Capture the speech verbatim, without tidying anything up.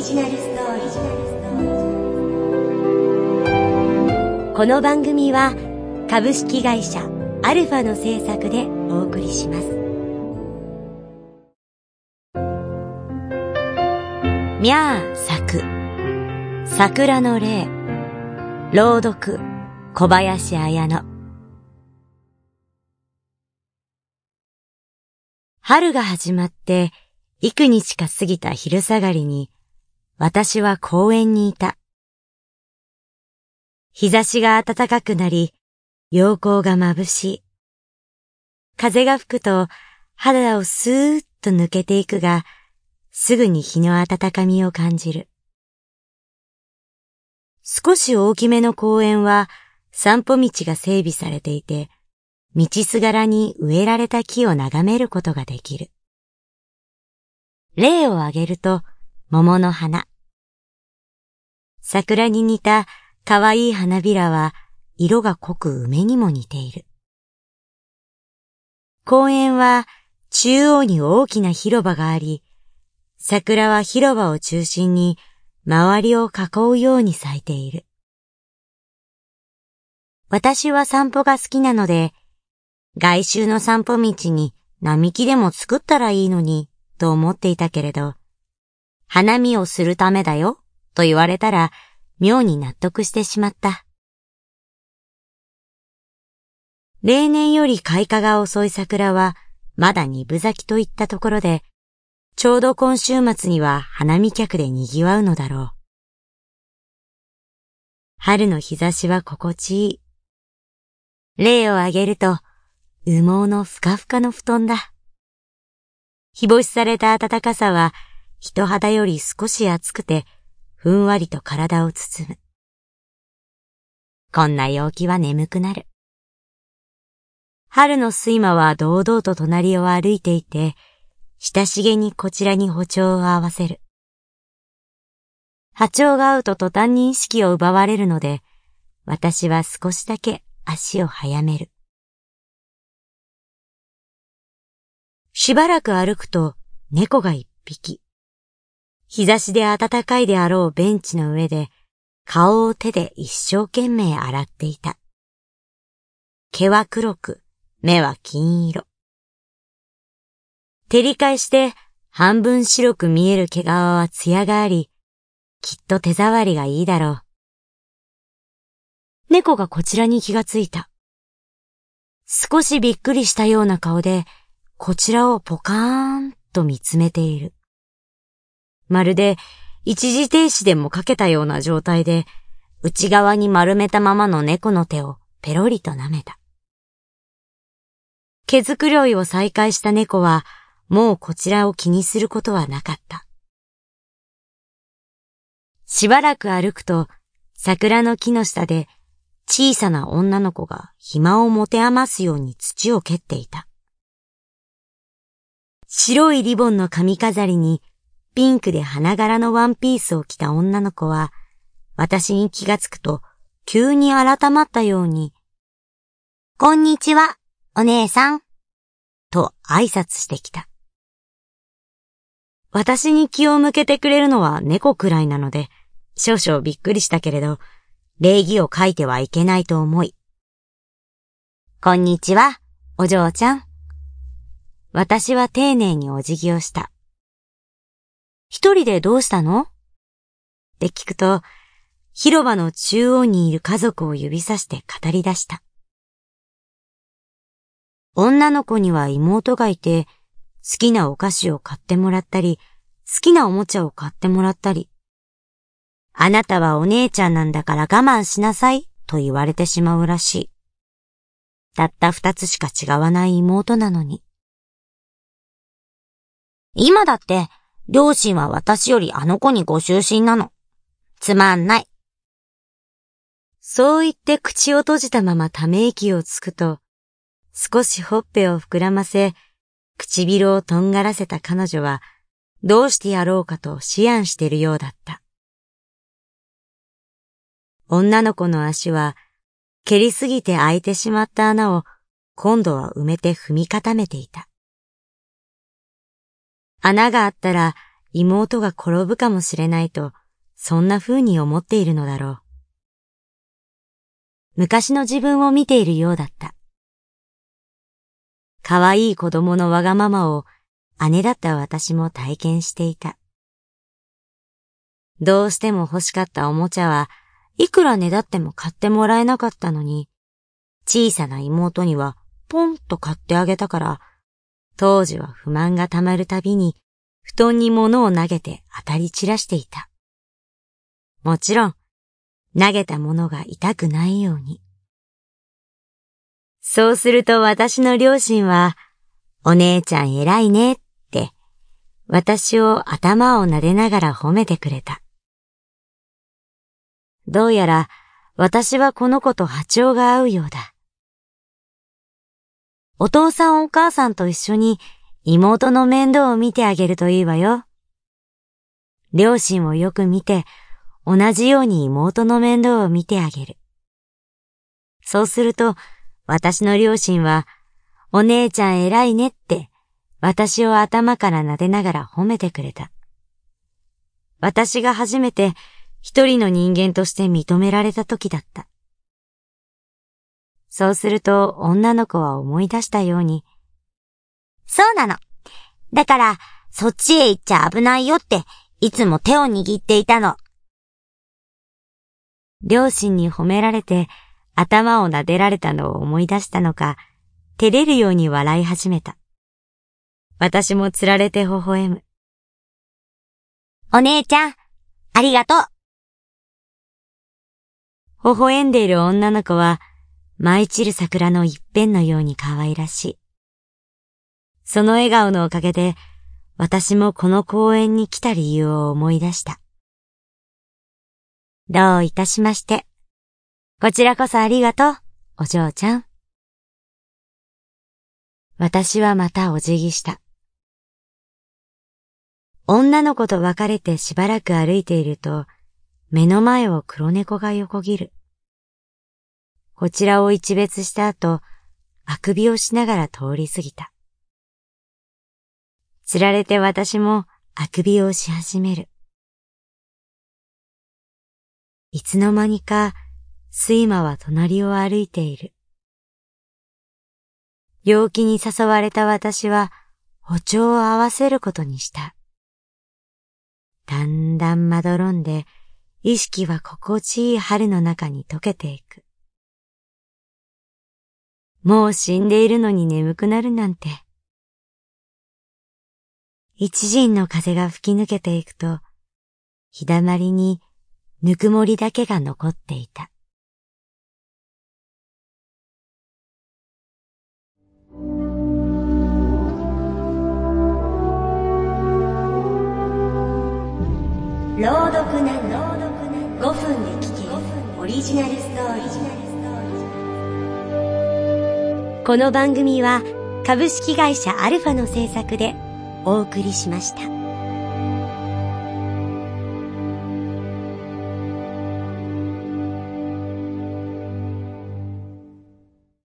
ジナルストーリー。この番組は株式会社アルファの制作でお送りします。みゃー咲く桜の霊、朗読小林綾乃。春が始まって幾日か過ぎた昼下がりに、私は公園にいた。日差しが暖かくなり、陽光が眩しい。風が吹くと肌をスーッと抜けていくが、すぐに日の暖かみを感じる。少し大きめの公園は散歩道が整備されていて、道すがらに植えられた木を眺めることができる。例を挙げると、桃の花。桜に似た可愛い花びらは色が濃く梅にも似ている。公園は中央に大きな広場があり、桜は広場を中心に周りを囲うように咲いている。私は散歩が好きなので、外周の散歩道に並木でも作ったらいいのにと思っていたけれど、花見をするためだよと言われたら妙に納得してしまった。例年より開花が遅い桜はまだ二分咲きといったところで、ちょうど今週末には花見客で賑わうのだろう。春の日差しは心地いい。例を挙げると、羽毛のふかふかの布団だ。日干しされた暖かさは人肌より少し厚くてふんわりと体を包む。こんな陽気は眠くなる。春の睡魔は堂々と隣を歩いていて、親しげにこちらに歩調を合わせる。波長が合うと途端に意識を奪われるので、私は少しだけ足を早める。しばらく歩くと猫が一匹。日差しで暖かいであろうベンチの上で顔を手で一生懸命洗っていた。毛は黒く、目は金色。照り返して半分白く見える毛皮は艶があり、きっと手触りがいいだろう。猫がこちらに気がついた。少しびっくりしたような顔で、こちらをポカーンと見つめている。まるで一時停止でもかけたような状態で、内側に丸めたままの猫の手をペロリと舐めた。毛づくろいを再開した猫は、もうこちらを気にすることはなかった。しばらく歩くと、桜の木の下で小さな女の子が暇を持て余すように土を蹴っていた。白いリボンの髪飾りにピンクで花柄のワンピースを着た女の子は、私に気がつくと急に改まったように、こんにちは、お姉さん、と挨拶してきた。私に気を向けてくれるのは猫くらいなので、少々びっくりしたけれど、礼儀を欠いてはいけないと思い、こんにちは、お嬢ちゃん。私は丁寧にお辞儀をした。一人でどうしたの？って聞くと、広場の中央にいる家族を指さして語り出した。女の子には妹がいて、好きなお菓子を買ってもらったり、好きなおもちゃを買ってもらったり、あなたはお姉ちゃんなんだから我慢しなさいと言われてしまうらしい。たった二つしか違わない妹なのに。今だって両親は私よりあの子にご就寝なの。つまんない。そう言って口を閉じたままため息をつくと、少しほっぺを膨らませ、唇をとんがらせた彼女は、どうしてやろうかと思案しているようだった。女の子の足は、蹴りすぎて開いてしまった穴を、今度は埋めて踏み固めていた。穴があったら、 妹が転ぶかもしれないと、そんな風に思っているのだろう。昔の自分を見ているようだった。可愛い子供のわがままを姉だった私も体験していた。どうしても欲しかったおもちゃはいくらねだっても買ってもらえなかったのに、小さな妹にはポンと買ってあげたから、当時は不満がたまるたびに布団に物を投げて当たり散らしていた。もちろん、投げたものが痛くないように。そうすると私の両親は、お姉ちゃん偉いねって、私を頭を撫でながら褒めてくれた。どうやら私はこの子と波長が合うようだ。お父さんお母さんと一緒に妹の面倒を見てあげるといいわよ。両親をよく見て、同じように妹の面倒を見てあげる。そうすると、私の両親は、お姉ちゃん偉いねって、私を頭から撫でながら褒めてくれた。私が初めて一人の人間として認められた時だった。そうすると女の子は思い出したように、そうなの。だから、そっちへ行っちゃ危ないよって、いつも手を握っていたの。両親に褒められて、頭を撫でられたのを思い出したのか、照れるように笑い始めた。私もつられて微笑む。お姉ちゃん、ありがとう。微笑んでいる女の子は、舞い散る桜の一片のように可愛らしい。その笑顔のおかげで、私もこの公園に来た理由を思い出した。どういたしまして。こちらこそありがとう、お嬢ちゃん。私はまたお辞儀した。女の子と別れてしばらく歩いていると、目の前を黒猫が横切る。こちらを一別した後、あくびをしながら通り過ぎた。つられて私もあくびをし始める。いつの間にか、睡魔は隣を歩いている。陽気に誘われた私は、歩調を合わせることにした。だんだんまどろんで、意識は心地いい春の中に溶けていく。もう死んでいるのに眠くなるなんて。一陣の風が吹き抜けていくと、日だまりにぬくもりだけが残っていた。 朗読なごふんで聞けるオリジナルストーリー。この番組は株式会社アルファの制作でお送りしました。